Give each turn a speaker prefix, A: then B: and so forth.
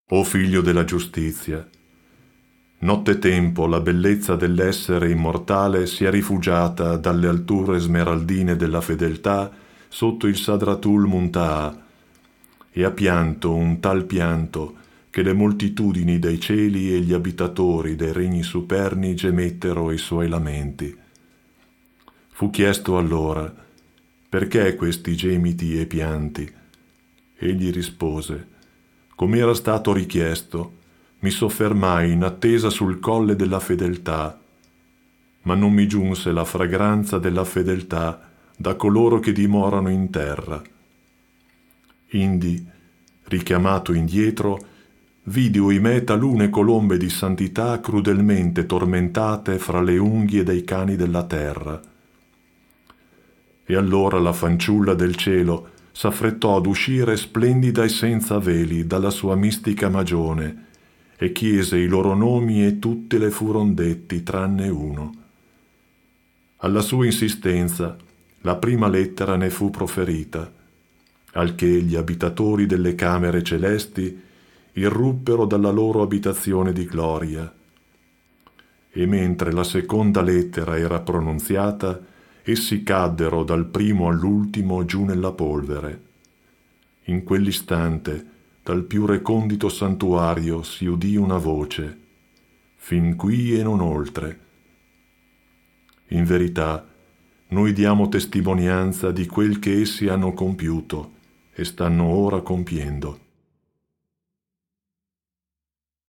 A: O figlio della giustizia, nottetempo la bellezza dell'essere immortale si è rifugiata dalle alture smeraldine della fedeltà sotto il Sadratul Muntaha e ha pianto un tal pianto che le moltitudini dei cieli e gli abitatori dei regni superni gemettero i suoi lamenti. Fu chiesto allora: perché questi gemiti e pianti? Egli rispose: come era stato richiesto, mi soffermai in attesa sul colle della fedeltà, ma non mi giunse la fragranza della fedeltà da coloro che dimorano in terra. Indi, richiamato indietro, vidi oimè talune colombe di santità crudelmente tormentate fra le unghie dei cani della terra. E allora la fanciulla del cielo s'affrettò ad uscire splendida e senza veli dalla sua mistica magione e chiese i loro nomi e tutte le furon detti tranne uno. Alla sua insistenza la prima lettera ne fu proferita, al che gli abitatori delle camere celesti irruppero dalla loro abitazione di gloria. E mentre la seconda lettera era pronunziata, essi caddero dal primo all'ultimo giù nella polvere. In quell'istante, dal più recondito santuario si udì una voce: fin qui e non oltre. In verità, noi diamo testimonianza di quel che essi hanno compiuto e stanno ora compiendo.